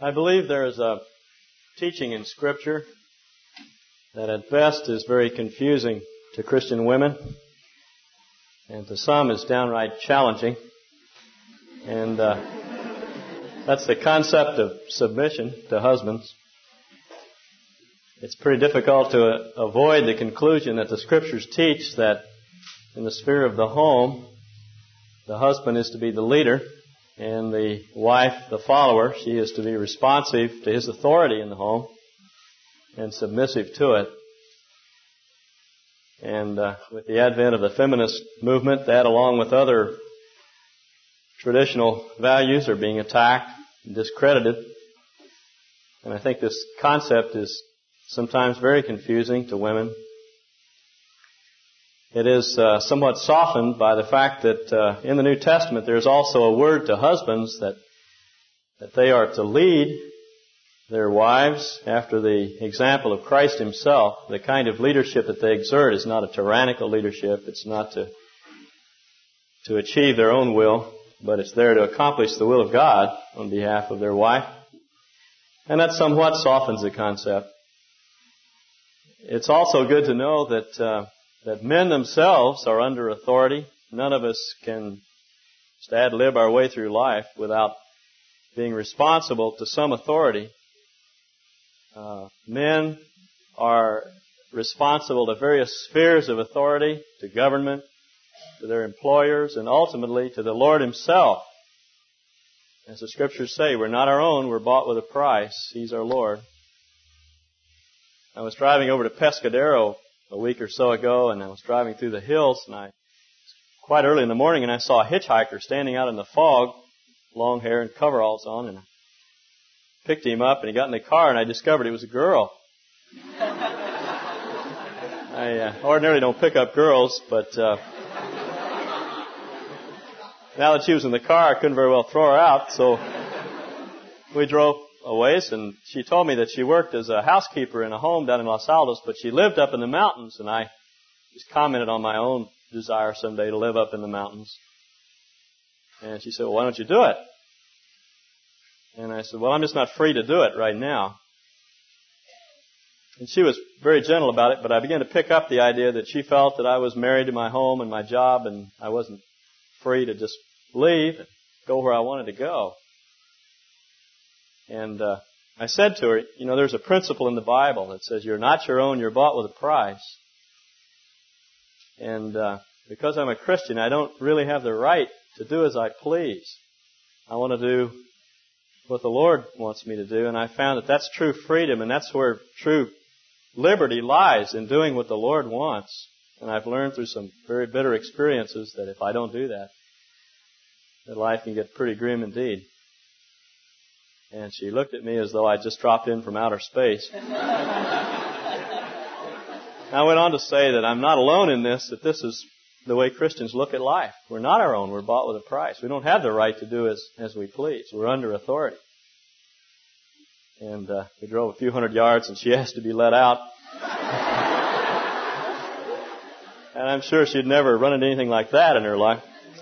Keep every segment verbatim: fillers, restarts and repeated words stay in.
I believe there is a teaching in Scripture that at best is very confusing to Christian women, and to some is downright challenging. And uh, that's the concept of submission to husbands. It's pretty difficult to uh, avoid the conclusion that the Scriptures teach that in the sphere of the home, the husband is to be the leader, and the wife, the follower. She is to be responsive to his authority in the home and submissive to it. And uh, with the advent of the feminist movement, that along with other traditional values are being attacked and discredited. And I think this concept is sometimes very confusing to women. It is uh, somewhat softened by the fact that uh, in the New Testament there's also a word to husbands that that they are to lead their wives after the example of Christ Himself. The kind of leadership that they exert is not a tyrannical leadership. It's not to to achieve their own will, but it's there to accomplish the will of God on behalf of their wife. And that somewhat softens the concept. It's also good to know that uh, that men themselves are under authority. None of us can just ad lib our way through life without being responsible to some authority. Uh, men are responsible to various spheres of authority, to government, to their employers, and ultimately to the Lord Himself. As the Scriptures say, we're not our own, we're bought with a price. He's our Lord. I was driving over to Pescadero a week or so ago, and I was driving through the hills, and I quite early in the morning, and I saw a hitchhiker standing out in the fog, long hair and coveralls on, and I picked him up, and he got in the car, and I discovered he was a girl. I uh, ordinarily don't pick up girls, but uh, now that she was in the car, I couldn't very well throw her out, so we drove a ways, and she told me that she worked as a housekeeper in a home down in Los Altos, but she lived up in the mountains, and I just commented on my own desire someday to live up in the mountains. And she said, well, why don't you do it? And I said, well, I'm just not free to do it right now. And she was very gentle about it, but I began to pick up the idea that she felt that I was married to my home and my job, and I wasn't free to just leave and go where I wanted to go. And uh, I said to her, you know, there's a principle in the Bible that says you're not your own, you're bought with a price. And uh, because I'm a Christian, I don't really have the right to do as I please. I want to do what the Lord wants me to do, and I found that that's true freedom, and that's where true liberty lies, in doing what the Lord wants. And I've learned through some very bitter experiences that if I don't do that, that life can get pretty grim indeed. And she looked at me as though I just dropped in from outer space. I went on to say that I'm not alone in this, that this is the way Christians look at life. We're not our own. We're bought with a price. We don't have the right to do as, as we please. We're under authority. And uh, we drove a few hundred yards, and she asked to be let out. And I'm sure she'd never run into anything like that in her life.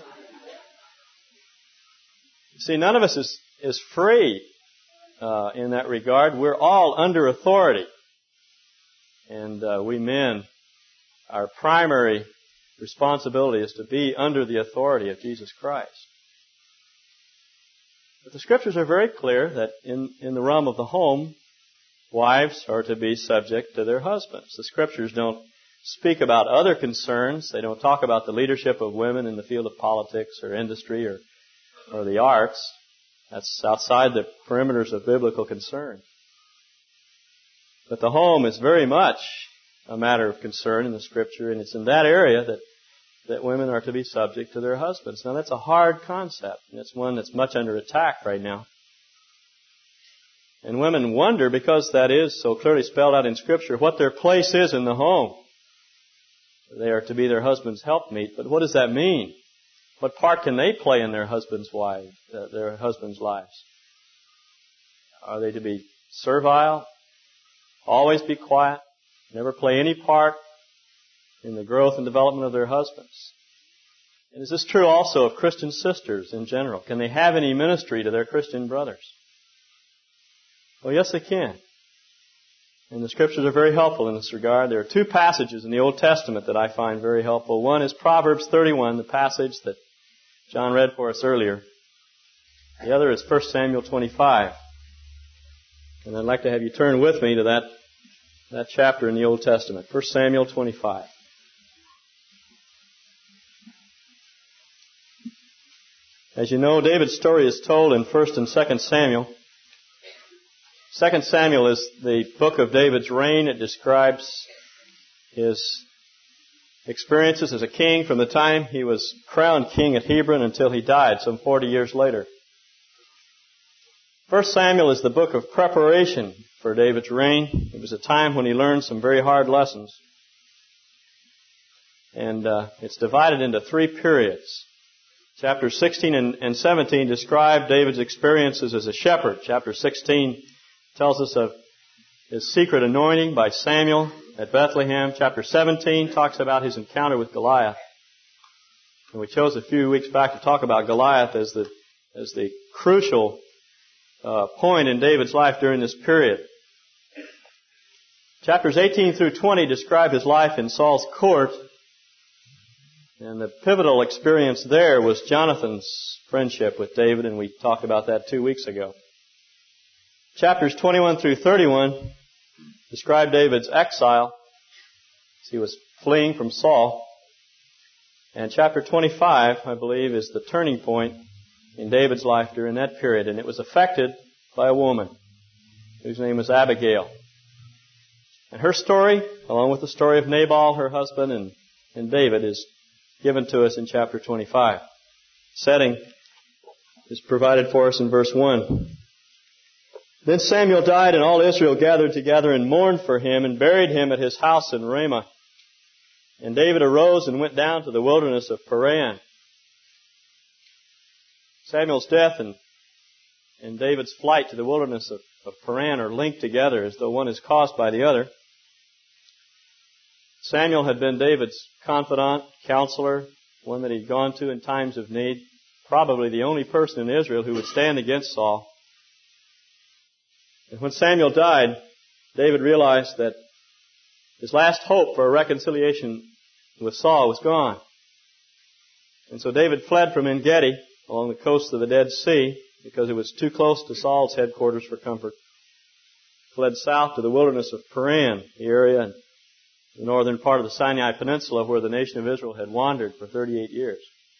See, none of us is, is free uh, in that regard. We're all under authority. And uh, we men, our primary responsibility is to be under the authority of Jesus Christ. But the Scriptures are very clear that in, in the realm of the home, wives are to be subject to their husbands. The Scriptures don't speak about other concerns. They don't talk about the leadership of women in the field of politics or industry or, or the arts. That's outside the perimeters of biblical concern. But the home is very much a matter of concern in the Scripture, and it's in that area that that women are to be subject to their husbands. Now, that's a hard concept, and it's one that's much under attack right now. And women wonder, because that is so clearly spelled out in Scripture, what their place is in the home. They are to be their husband's helpmeet, but what does that mean? What part can they play in their husband's wife, uh, their husband's lives? Are they to be servile? Always be quiet? Never play any part in the growth and development of their husbands? And is this true also of Christian sisters in general? Can they have any ministry to their Christian brothers? Well, yes, they can. And the Scriptures are very helpful in this regard. There are two passages in the Old Testament that I find very helpful. One is Proverbs thirty-one, the passage that John read for us earlier. The other is First Samuel twenty-five. And I'd like to have you turn with me to that, that chapter in the Old Testament, First Samuel twenty-five. As you know, David's story is told in First and Second Samuel. Second Samuel is the book of David's reign. It describes his experiences as a king from the time he was crowned king at Hebron until he died some forty years later. First Samuel is the book of preparation for David's reign. It was a time when he learned some very hard lessons. And uh, it's divided into three periods. Chapters sixteen and, and seventeen describe David's experiences as a shepherd. Chapter sixteen tells us of his secret anointing by Samuel at Bethlehem. Chapter seventeen talks about his encounter with Goliath. And we chose a few weeks back to talk about Goliath as the as the crucial uh, point in David's life during this period. Chapters eighteen through twenty describe his life in Saul's court. And the pivotal experience there was Jonathan's friendship with David, and we talked about that two weeks ago. Chapters twenty-one through thirty-one describe David's exile as he was fleeing from Saul. And chapter twenty-five, I believe, is the turning point in David's life during that period. And it was affected by a woman whose name was Abigail. And her story, along with the story of Nabal, her husband, and, and David, is given to us in chapter twenty-five. Setting is provided for us in verse one. Then Samuel died, and all Israel gathered together and mourned for him and buried him at his house in Ramah. And David arose and went down to the wilderness of Paran. Samuel's death and, and David's flight to the wilderness of, of Paran are linked together as though one is caused by the other. Samuel had been David's confidant, counselor, one that he'd gone to in times of need, probably the only person in Israel who would stand against Saul. And when Samuel died, David realized that his last hope for a reconciliation with Saul was gone. And so David fled from En-Gedi along the coast of the Dead Sea because it was too close to Saul's headquarters for comfort. Fled south to the wilderness of Paran, the area in the northern part of the Sinai Peninsula where the nation of Israel had wandered for thirty-eight years.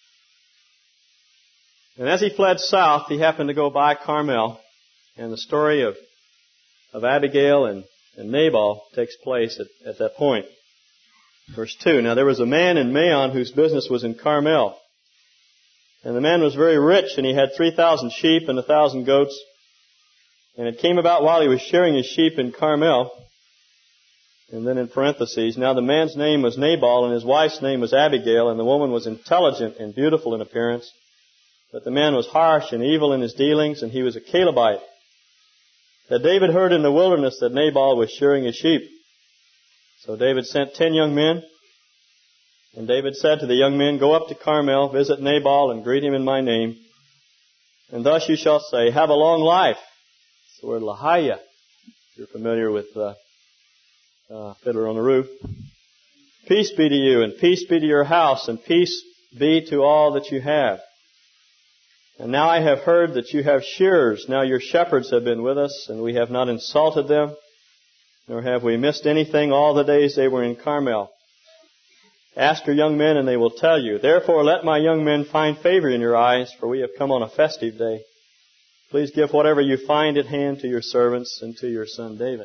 And as he fled south, he happened to go by Carmel, and the story of, of Abigail and, and Nabal takes place at, at that point. Verse two, now there was a man in Maon whose business was in Carmel. And the man was very rich, and he had three thousand sheep and a thousand goats. And it came about while he was shearing his sheep in Carmel. And then in parentheses, now the man's name was Nabal, and his wife's name was Abigail, and the woman was intelligent and beautiful in appearance. But the man was harsh and evil in his dealings, and he was a Calebite. That David heard in the wilderness that Nabal was shearing his sheep. So David sent ten young men. And David said to the young men, go up to Carmel, visit Nabal, and greet him in my name. And thus you shall say, have a long life. It's the word lahaya. If you're familiar with uh, uh, Fiddler on the Roof. Peace be to you, and peace be to your house, and peace be to all that you have. And now I have heard that you have shearers. Now your shepherds have been with us, and we have not insulted them, nor have we missed anything all the days they were in Carmel. Ask your young men, and they will tell you. Therefore, let my young men find favor in your eyes, for we have come on a festive day. Please give whatever you find at hand to your servants and to your son David.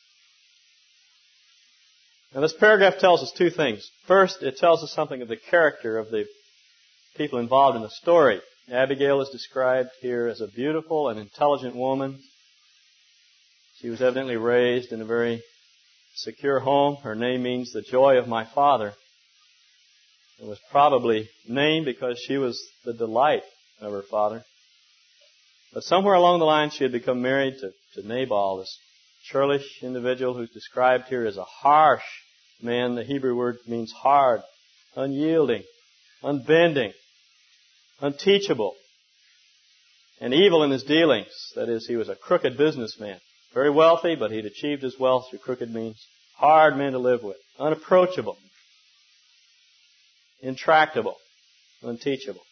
Now, this paragraph tells us two things. First, it tells us something of the character of the people involved in the story. Abigail is described here as a beautiful and intelligent woman. She was evidently raised in a very secure home. Her name means the joy of my father. It was probably named because she was the delight of her father. But somewhere along the line she had become married to, to Nabal, this churlish individual who's described here as a harsh man. The Hebrew word means hard, unyielding, unbending, unteachable, and evil in his dealings. That is, he was a crooked businessman. very wealthy, but he'd achieved his wealth through crooked means. Hard man to live with. Unapproachable. Intractable. Unteachable.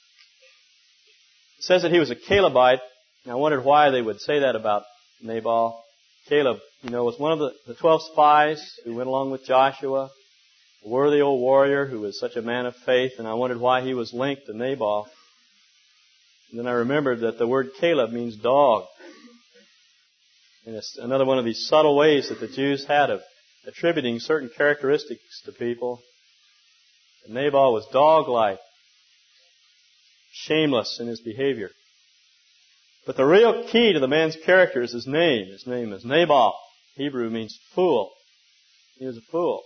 It says that he was a Calebite. And I wondered why they would say that about Nabal. Caleb, you know, was one of the, the twelve spies who went along with Joshua. A worthy old warrior who was such a man of faith. And I wondered why he was linked to Nabal. And then I remembered that the word Caleb means dog. And it's another one of these subtle ways that the Jews had of attributing certain characteristics to people. And Nabal was dog-like, shameless in his behavior. But the real key to the man's character is his name. His name is Nabal. Hebrew means fool. He was a fool.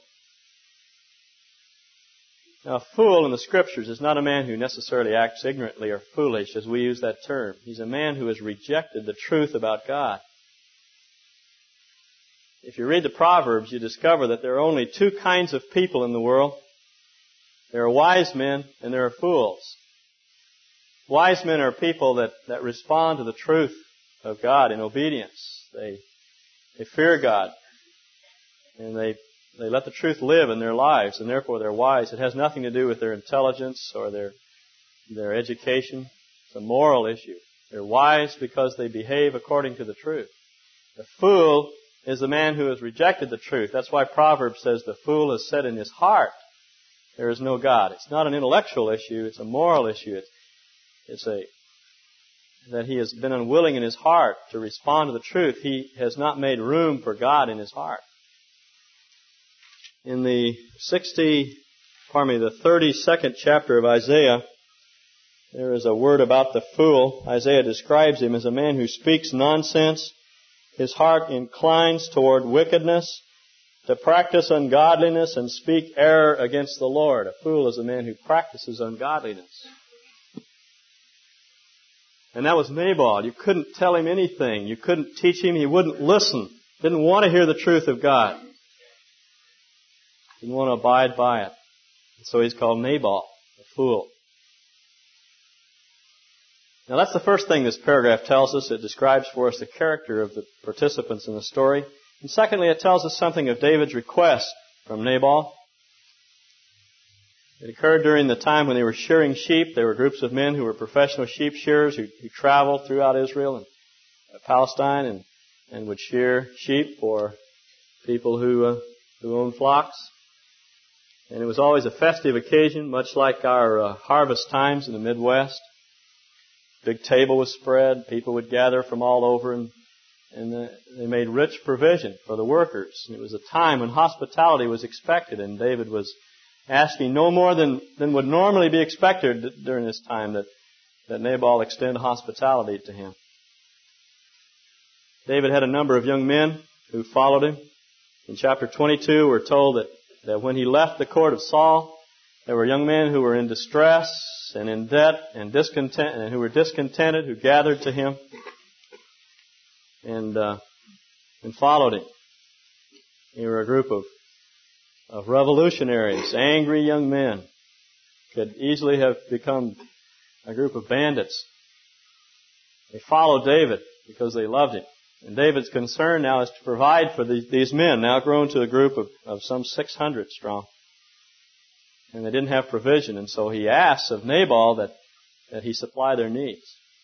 Now, a fool in the Scriptures is not a man who necessarily acts ignorantly or foolish, as we use that term. He's a man who has rejected the truth about God. If you read the Proverbs, you discover that there are only two kinds of people in the world. There are wise men and there are fools. Wise men are people that, that respond to the truth of God in obedience. They, they fear God. And they, they let the truth live in their lives, and therefore they're wise. It has nothing to do with their intelligence or their, their education. It's a moral issue. They're wise because they behave according to the truth. The fool is the man who has rejected the truth. That's why Proverbs says the fool has said in his heart, there is no God. It's not an intellectual issue. It's a moral issue. It's, it's a that he has been unwilling in his heart to respond to the truth. He has not made room for God in his heart. In the sixty, pardon me, the thirty-second chapter of Isaiah, there is a word about the fool. Isaiah describes him as a man who speaks nonsense. His heart inclines toward wickedness, to practice ungodliness and speak error against the Lord. A fool is a man who practices ungodliness. And that was Nabal. You couldn't tell him anything. You couldn't teach him. He wouldn't listen. Didn't want to hear the truth of God. Didn't want to abide by it. And so he's called Nabal, a fool. Now that's the first thing this paragraph tells us. It describes for us the character of the participants in the story. And secondly, it tells us something of David's request from Nabal. It occurred during the time when they were shearing sheep. There were groups of men who were professional sheep shearers who, who traveled throughout Israel and uh, Palestine and, and would shear sheep for people who, uh, who owned flocks. And it was always a festive occasion, much like our uh, harvest times in the Midwest. Big table was spread. People would gather from all over, and, and uh, they made rich provision for the workers. And it was a time when hospitality was expected, and David was asking no more than, than would normally be expected during this time that, that Nabal extend hospitality to him. David had a number of young men who followed him. In chapter twenty-two, we're told that, that when he left the court of Saul, there were young men who were in distress and in debt and discontent, and who were discontented, who gathered to him and uh, and followed him. They were a group of of revolutionaries, angry young men, could easily have become a group of bandits. They followed David because they loved him. And David's concern now is to provide for the, these men, now grown to a group of, of some six hundred strong. And they didn't have provision, and so he asks of Nabal that, that he supply their needs.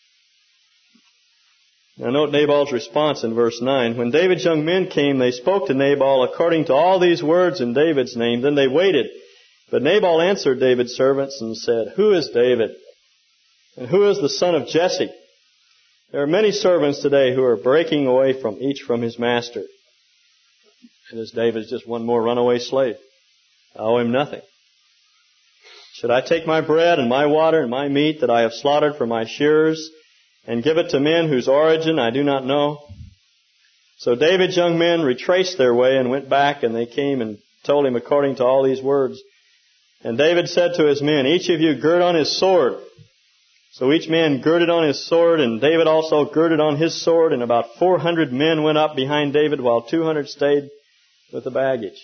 Now note Nabal's response in verse nine. When David's young men came, they spoke to Nabal according to all these words in David's name. Then they waited. But Nabal answered David's servants and said, Who is David? And who is the son of Jesse? There are many servants today who are breaking away from each from his master. And this David is just one more runaway slave. I owe him nothing. Should I take my bread and my water and my meat that I have slaughtered for my shearers and give it to men whose origin I do not know? So David's young men retraced their way and went back, and they came and told him according to all these words. And David said to his men, Each of you gird on his sword. So each man girded on his sword, and David also girded on his sword, and about four hundred men went up behind David, while two hundred stayed with the baggage.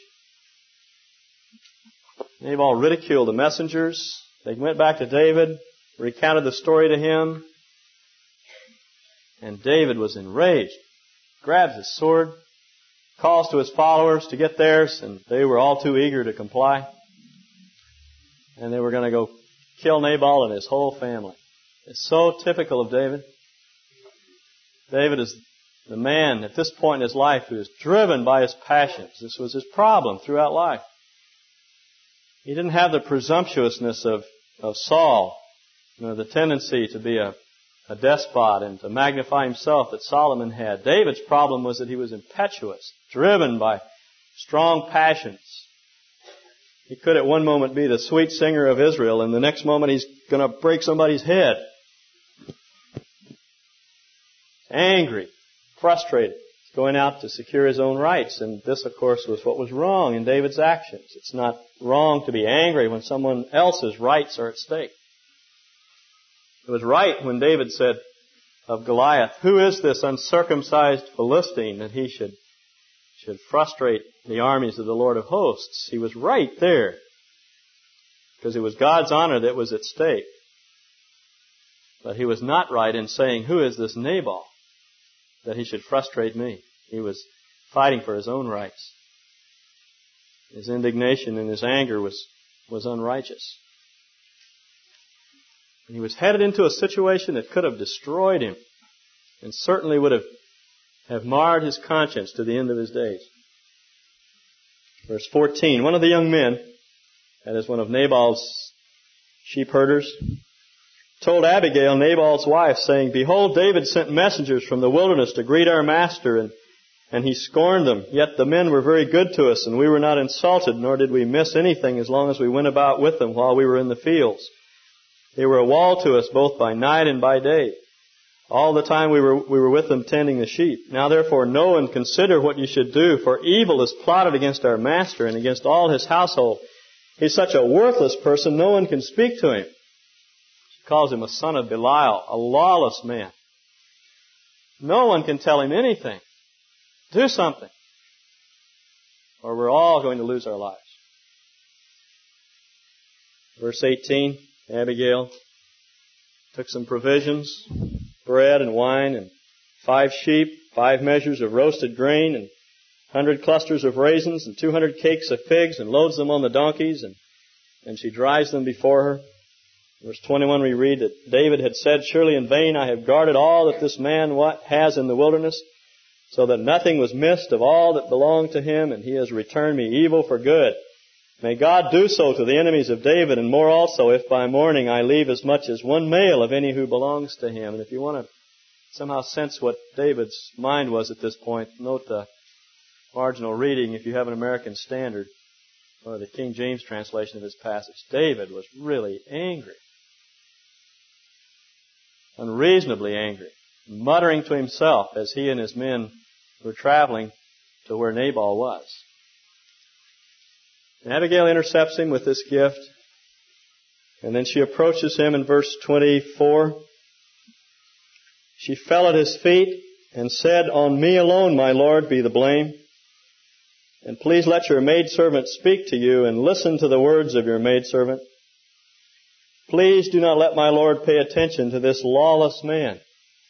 Nabal ridiculed the messengers. They went back to David, recounted the story to him, and David was enraged. grabs his sword, calls to his followers to get theirs, and they were all too eager to comply. And they were going to go kill Nabal and his whole family. It's so typical of David. David is the man at this point in his life who is driven by his passions. This was his problem throughout life. He didn't have the presumptuousness of, of Saul, you know, the tendency to be a, a despot and to magnify himself that Solomon had. David's problem was that he was impetuous, driven by strong passions. He could at one moment be the sweet singer of Israel, and the next moment he's going to break somebody's head. Angry, frustrated, going out to secure his own rights. And this, of course, was what was wrong in David's actions. It's not wrong to be angry when someone else's rights are at stake. It was right when David said of Goliath, "Who is this uncircumcised Philistine that he should, should frustrate the armies of the Lord of hosts?" He was right there, because it was God's honor that was at stake. But he was not right in saying, "Who is this Nabal that he should frustrate me?" He was fighting for his own rights. His indignation and his anger was, was unrighteous. And he was headed into a situation that could have destroyed him and certainly would have, have marred his conscience to the end of his days. Verse fourteen, one of the young men, that is one of Nabal's sheep herders, told Abigail, Nabal's wife, saying, "Behold, David sent messengers from the wilderness to greet our master, and, and he scorned them. Yet the men were very good to us, and we were not insulted, nor did we miss anything as long as we went about with them while we were in the fields. They were a wall to us both by night and by day. All the time we were, we were with them tending the sheep. Now therefore know and consider what you should do, for evil is plotted against our master and against all his household. He's such a worthless person, no one can speak to him." She calls him a son of Belial, a lawless man. No one can tell him anything. Do something, or we're all going to lose our lives. Verse eighteen, Abigail took some provisions, bread and wine, and five sheep, five measures of roasted grain, and hundred clusters of raisins, and two hundred cakes of figs, and loads them on the donkeys, and, and she drives them before her. Verse twenty-one, we read that David had said, "Surely in vain I have guarded all that this man has in the wilderness, so that nothing was missed of all that belonged to him, and he has returned me evil for good. May God do so to the enemies of David, and more also, if by morning I leave as much as one male of any who belongs to him." And if you want to somehow sense what David's mind was at this point, note the marginal reading, if you have an American Standard, or the King James translation of this passage. David was really angry. Unreasonably angry. Muttering to himself as he and his men were traveling to where Nabal was. And Abigail intercepts him with this gift. And then she approaches him in verse twenty-four. She fell at his feet and said, "On me alone, my Lord, be the blame. And please let your maidservant speak to you, and listen to the words of your maidservant. Please do not let my Lord pay attention to this lawless man,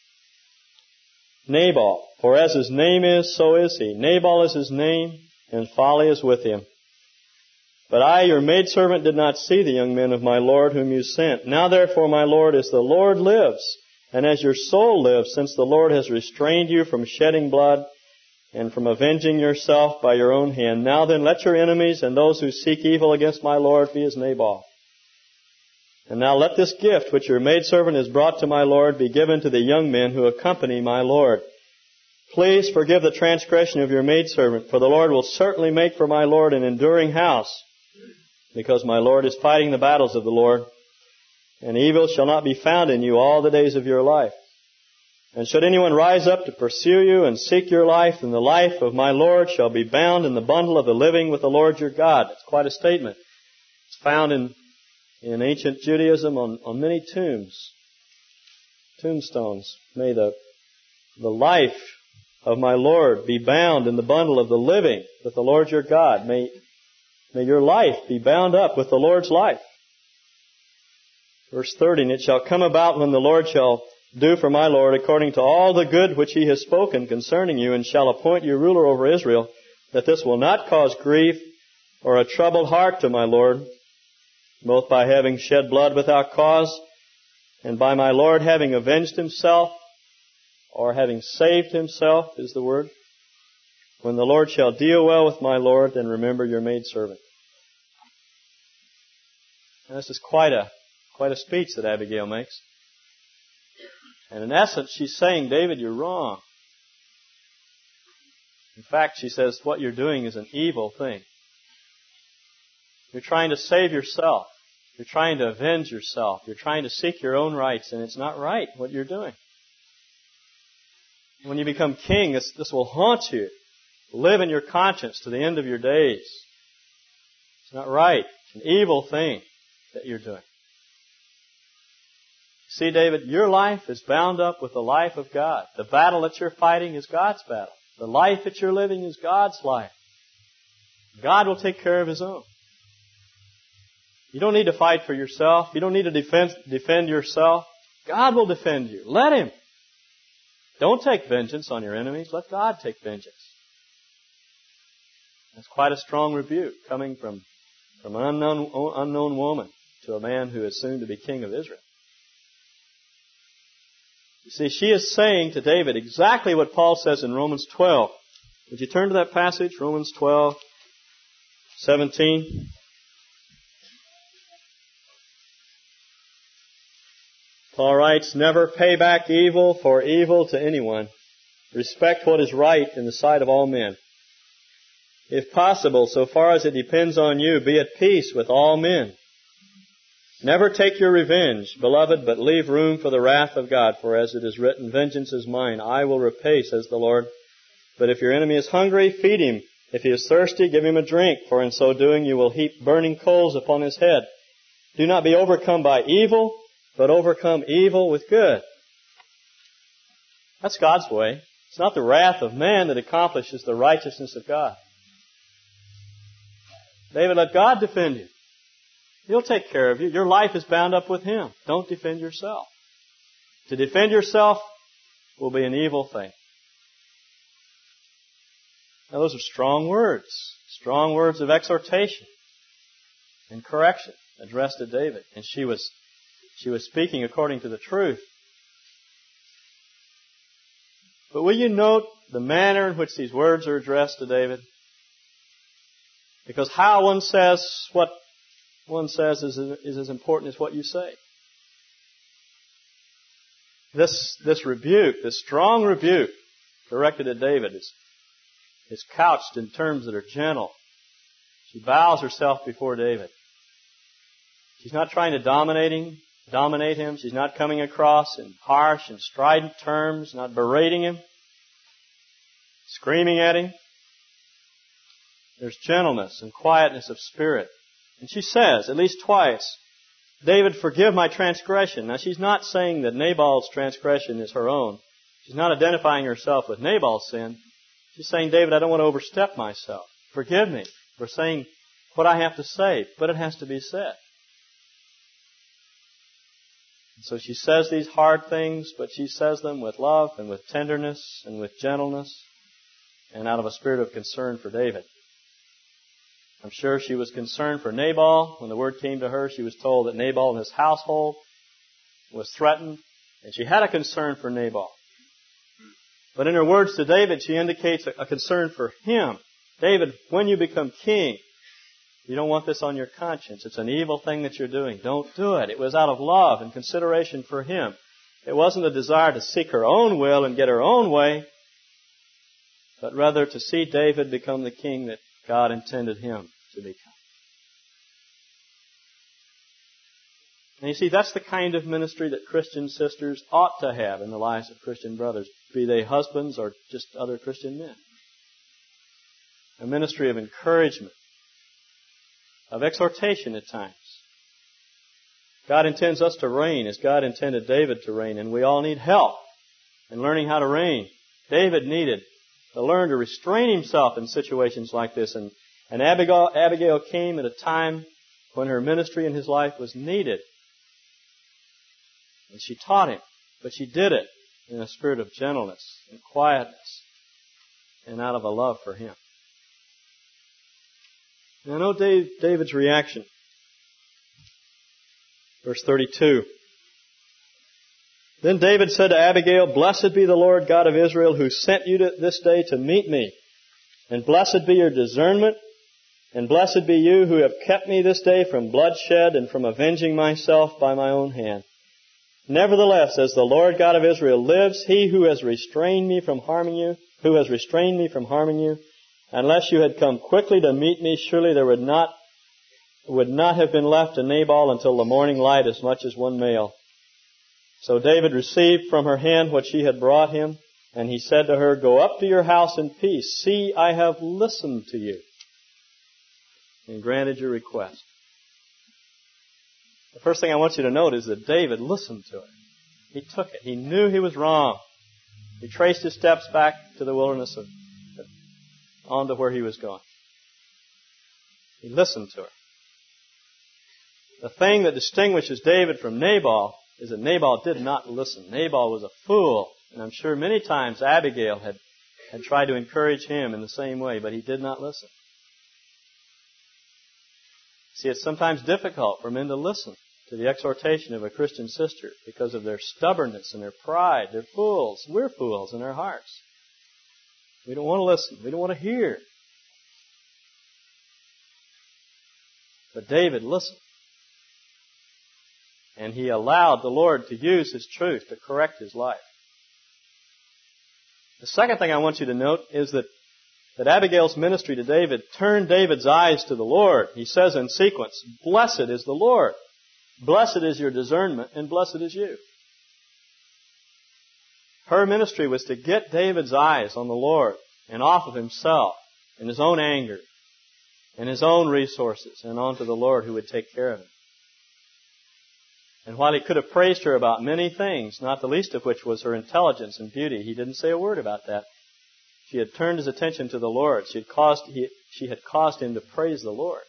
Nabal. For as his name is, so is he. Nabal is his name, and folly is with him. But I, your maidservant, did not see the young men of my Lord whom you sent. Now therefore, my Lord, as the Lord lives, and as your soul lives, since the Lord has restrained you from shedding blood and from avenging yourself by your own hand, now then let your enemies and those who seek evil against my Lord be as Nabal. And now let this gift which your maidservant has brought to my Lord be given to the young men who accompany my Lord. Please forgive the transgression of your maidservant, for the Lord will certainly make for my Lord an enduring house, because my Lord is fighting the battles of the Lord, and evil shall not be found in you all the days of your life. And should anyone rise up to pursue you and seek your life, then the life of my Lord shall be bound in the bundle of the living with the Lord your God." It's quite a statement. It's found in, in ancient Judaism on, on many tombs, tombstones. May the, the life of my Lord be bound in the bundle of the living with the Lord your God. May May your life be bound up with the Lord's life. Verse thirty, "And it shall come about when the Lord shall do for my Lord according to all the good which he has spoken concerning you, and shall appoint you ruler over Israel, that this will not cause grief or a troubled heart to my Lord, both by having shed blood without cause, and by my Lord having avenged himself, or having saved himself, is the word. When the Lord shall deal well with my Lord, then remember your maidservant. And this is quite a quite a speech that Abigail makes. And in essence, she's saying, David, you're wrong. In fact, she says, what you're doing is an evil thing. You're trying to save yourself. You're trying to avenge yourself. You're trying to seek your own rights, and it's not right what you're doing. When you become king, this, this will haunt you. Live in your conscience to the end of your days. It's not right. It's an evil thing that you're doing. See, David, your life is bound up with the life of God. The battle that you're fighting is God's battle. The life that you're living is God's life. God will take care of His own. You don't need to fight for yourself. You don't need to defend, defend yourself. God will defend you. Let Him. Don't take vengeance on your enemies. Let God take vengeance. That's quite a strong rebuke coming from, from an unknown, unknown woman to a man who is soon to be king of Israel. You see, she is saying to David exactly what Paul says in Romans twelve. Would you turn to that passage, Romans twelve, seventeen? Paul writes, never pay back evil for evil to anyone. Respect what is right in the sight of all men. If possible, so far as it depends on you, be at peace with all men. Never take your revenge, beloved, but leave room for the wrath of God. For as it is written, vengeance is mine, I will repay, says the Lord. But if your enemy is hungry, feed him. If he is thirsty, give him a drink, for in so doing you will heap burning coals upon his head. Do not be overcome by evil, but overcome evil with good. That's God's way. It's not the wrath of man that accomplishes the righteousness of God. David, let God defend you. He'll take care of you. Your life is bound up with Him. Don't defend yourself. To defend yourself will be an evil thing. Now, those are strong words. Strong words of exhortation and correction addressed to David. And she was, she was speaking according to the truth. But will you note the manner in which these words are addressed to David? Because how one says what one says is, is as important as what you say. This, this rebuke, this strong rebuke directed at David is, is couched in terms that are gentle. She bows herself before David. She's not trying to dominate him, dominate him. She's not coming across in harsh and strident terms, not berating him, screaming at him. There's gentleness and quietness of spirit. And she says, at least twice, David, forgive my transgression. Now, she's not saying that Nabal's transgression is her own. She's not identifying herself with Nabal's sin. She's saying, David, I don't want to overstep myself. Forgive me for saying what I have to say, but it has to be said. And so she says these hard things, but she says them with love and with tenderness and with gentleness and out of a spirit of concern for David. I'm sure she was concerned for Nabal. When the word came to her, she was told that Nabal and his household was threatened, and she had a concern for Nabal. But in her words to David, she indicates a concern for him. David, when you become king, you don't want this on your conscience. It's an evil thing that you're doing. Don't do it. It was out of love and consideration for him. It wasn't a desire to seek her own will and get her own way, but rather to see David become the king that God intended him to become. And you see, that's the kind of ministry that Christian sisters ought to have in the lives of Christian brothers, be they husbands or just other Christian men. A ministry of encouragement, of exhortation at times. God intends us to reign as God intended David to reign, and we all need help in learning how to reign. David needed to learn to restrain himself in situations like this. And, and Abigail, Abigail came at a time when her ministry in his life was needed. And she taught him But she did it in a spirit of gentleness and quietness and out of a love for him. Now note David's reaction. Verse thirty-two. Then David said to Abigail, Blessed be the Lord God of Israel, who sent you to this day to meet me. And blessed be your discernment, and blessed be you who have kept me this day from bloodshed and from avenging myself by my own hand. Nevertheless, as the Lord God of Israel lives, he who has restrained me from harming you, who has restrained me from harming you, unless you had come quickly to meet me, surely there would not would not have been left to Nabal until the morning light as much as one male. So David received from her hand what she had brought him, and he said to her, Go up to your house in peace. See, I have listened to you and granted your request. The first thing I want you to note is that David listened to it. He took it. He knew he was wrong. He traced his steps back to the wilderness of, on to where he was going. He listened to her. The thing that distinguishes David from Nabal is that Nabal did not listen. Nabal was a fool, and I'm sure many times Abigail had, had tried to encourage him in the same way, but he did not listen. See, it's sometimes difficult for men to listen to the exhortation of a Christian sister because of their stubbornness and their pride. They're fools. We're fools in our hearts. We don't want to listen. We don't want to hear. But David listened. And he allowed the Lord to use His truth to correct his life. The second thing I want you to note is that, that Abigail's ministry to David turned David's eyes to the Lord. He says in sequence, Blessed is the Lord. Blessed is your discernment, and blessed is you. Her ministry was to get David's eyes on the Lord and off of himself and his own anger and his own resources and onto the Lord who would take care of him. And while he could have praised her about many things, not the least of which was her intelligence and beauty, he didn't say a word about that. She had turned his attention to the Lord. She had caused, he, she had caused him to praise the Lord.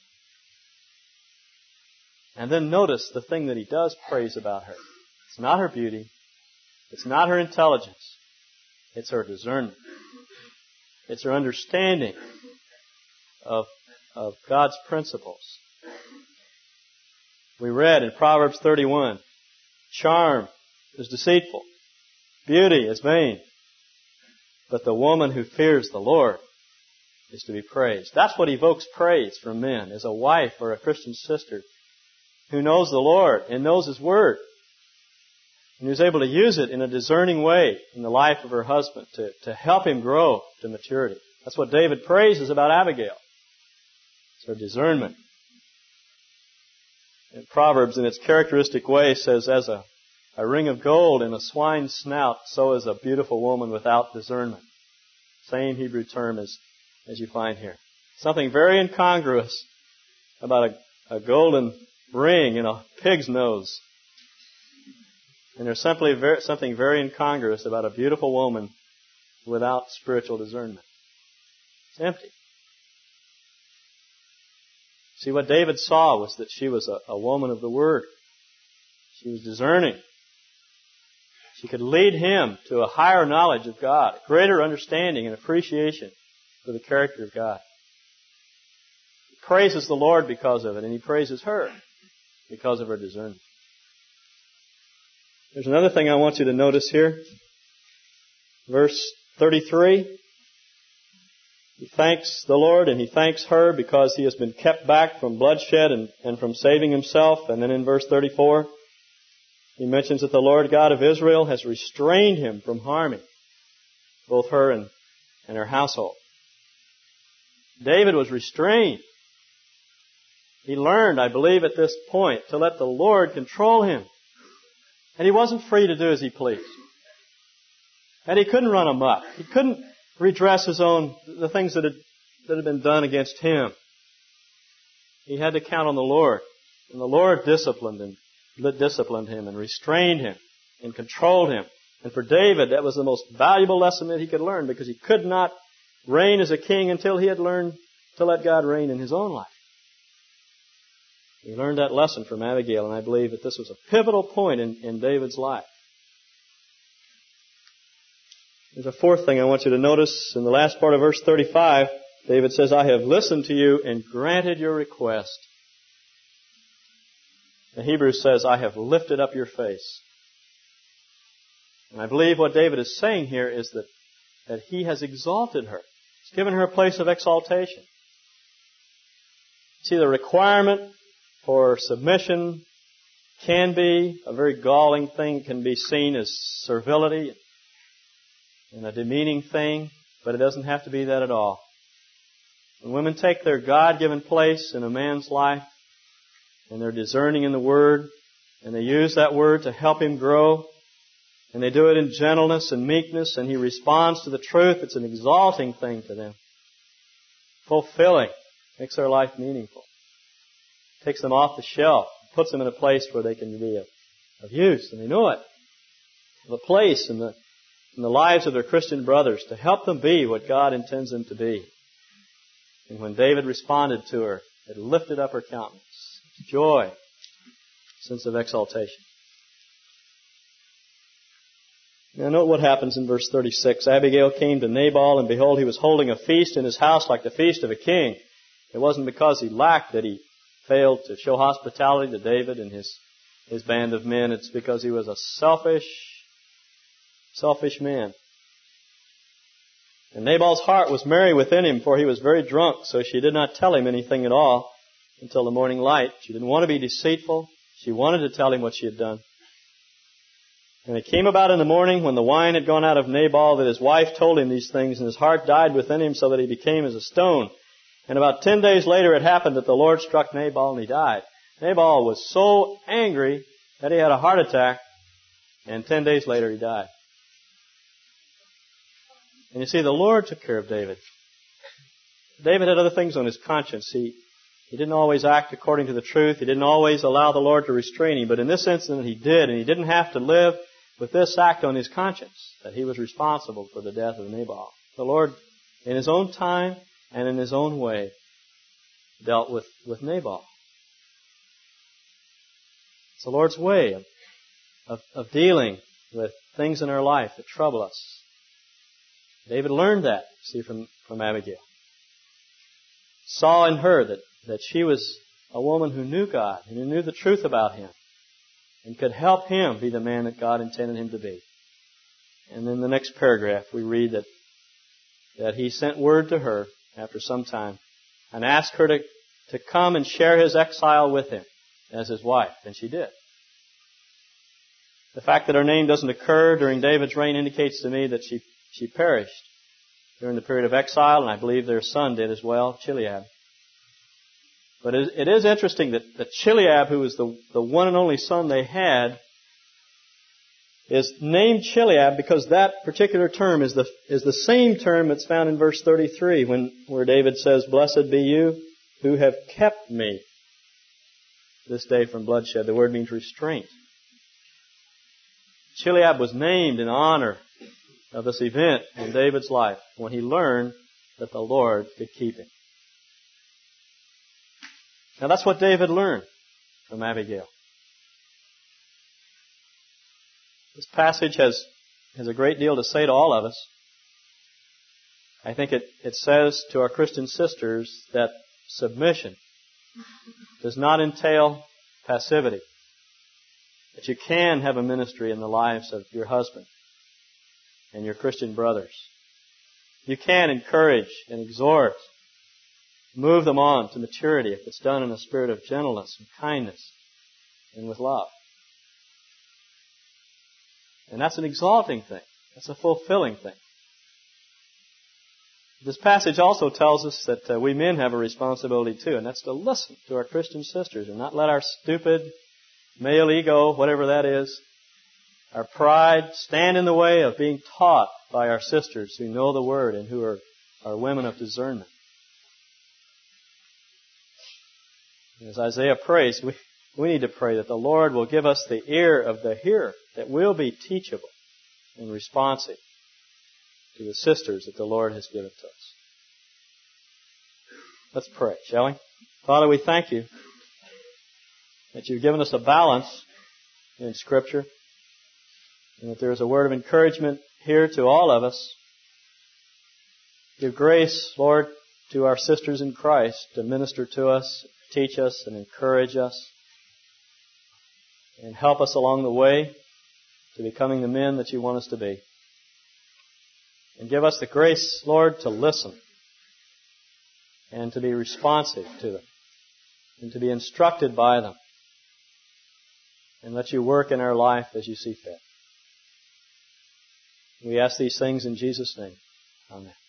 And then notice the thing that he does praise about her. It's not her beauty. It's not her intelligence. It's her discernment. It's her understanding of, of God's principles. We read in Proverbs thirty-one, charm is deceitful, beauty is vain, but the woman who fears the Lord is to be praised. That's what evokes praise from men, is a wife or a Christian sister who knows the Lord and knows His Word, and who's able to use it in a discerning way in the life of her husband to, to help him grow to maturity. That's what David praises about Abigail. It's her discernment. And Proverbs, in its characteristic way, says, as a, a ring of gold in a swine's snout, so is a beautiful woman without discernment. Same Hebrew term as, as you find here. Something very incongruous about a, a golden ring in a pig's nose. And there's simply very, something very incongruous about a beautiful woman without spiritual discernment. It's empty. See, what David saw was that she was a, a woman of the Word. She was discerning. She could lead him to a higher knowledge of God, a greater understanding and appreciation for the character of God. He praises the Lord because of it, and he praises her because of her discernment. There's another thing I want you to notice here. Verse thirty-three. He thanks the Lord and he thanks her because he has been kept back from bloodshed and, and from saving himself. And then in verse thirty-four, he mentions that the Lord God of Israel has restrained him from harming both her and, and her household. David was restrained. He learned, I believe, at this point to let the Lord control him. And he wasn't free to do as he pleased. And he couldn't run amok. He couldn't redress his own, the things that had, that had been done against him. He had to count on the Lord. And the Lord disciplined him, disciplined him and restrained him and controlled him. And for David, that was the most valuable lesson that he could learn because he could not reign as a king until he had learned to let God reign in his own life. He learned that lesson from Abigail, and I believe that this was a pivotal point in, in David's life. There's a fourth thing I want you to notice. In the last part of verse thirty-five, David says, I have listened to you and granted your request. The Hebrew says, I have lifted up your face. And I believe what David is saying here is that, that he has exalted her. He's given her a place of exaltation. See, the requirement for submission can be a very galling thing, can be seen as servility and a demeaning thing, but it doesn't have to be that at all. When women take their God-given place in a man's life, and they're discerning in the Word, and they use that Word to help him grow, and they do it in gentleness and meekness, and he responds to the truth, it's an exalting thing to them. Fulfilling. Makes their life meaningful. Takes them off the shelf. Puts them in a place where they can be of, of use, and they know it. The place in the, in the lives of their Christian brothers to help them be what God intends them to be. And when David responded to her, it lifted up her countenance. Joy. Sense of exaltation. Now note what happens in verse thirty-six. Abigail came to Nabal, and behold, he was holding a feast in his house like the feast of a king. It wasn't because he lacked that he failed to show hospitality to David and his, his band of men. It's because he was a selfish, selfish man. And Nabal's heart was merry within him, for he was very drunk, so she did not tell him anything at all until the morning light. She didn't want to be deceitful. She wanted to tell him what she had done. And it came about in the morning when the wine had gone out of Nabal that his wife told him these things, and his heart died within him so that he became as a stone. And about ten days later it happened that the Lord struck Nabal and he died. Nabal was so angry that he had a heart attack, and ten days later he died. And you see, the Lord took care of David. David had other things on his conscience. He, he didn't always act according to the truth. He didn't always allow the Lord to restrain him. But in this incident he did, and he didn't have to live with this act on his conscience, that he was responsible for the death of Nabal. The Lord, in His own time and in His own way, dealt with, with Nabal. It's the Lord's way of, of, of dealing with things in our life that trouble us. David learned that, see, from, from Abigail. Saw in her that, that she was a woman who knew God and who knew the truth about Him and could help him be the man that God intended him to be. And in the next paragraph we read that, that he sent word to her after some time and asked her to, to come and share his exile with him as his wife. And she did. The fact that her name doesn't occur during David's reign indicates to me that she, she perished during the period of exile, and I believe their son did as well, Chileab. But it, it is interesting that, that Chileab, who was the, the one and only son they had, is named Chileab because that particular term is the is the same term that's found in verse thirty-three, when where David says, "Blessed be you who have kept me this day from bloodshed." The word means restraint. Chileab was named in honor of this event in David's life when he learned that the Lord could keep him. Now that's what David learned from Abigail. This passage has, has a great deal to say to all of us. I think it, it says to our Christian sisters that submission does not entail passivity. That you can have a ministry in the lives of your husband and your Christian brothers. You can encourage and exhort, move them on to maturity if it's done in a spirit of gentleness and kindness and with love. And that's an exalting thing. That's a fulfilling thing. This passage also tells us that uh, we men have a responsibility too, and that's to listen to our Christian sisters and not let our stupid male ego, whatever that is, our pride, stand in the way of being taught by our sisters who know the Word and who are, are women of discernment. As Isaiah prays, we, we need to pray that the Lord will give us the ear of the hearer, that we'll be teachable and responsive to the sisters that the Lord has given to us. Let's pray, shall we? Father, we thank you that you've given us a balance in Scripture, and that there is a word of encouragement here to all of us. Give grace, Lord, to our sisters in Christ to minister to us, teach us, and encourage us, and help us along the way to becoming the men that you want us to be. And give us the grace, Lord, to listen and to be responsive to them and to be instructed by them. And let you work in our life as you see fit. We ask these things in Jesus' name. Amen.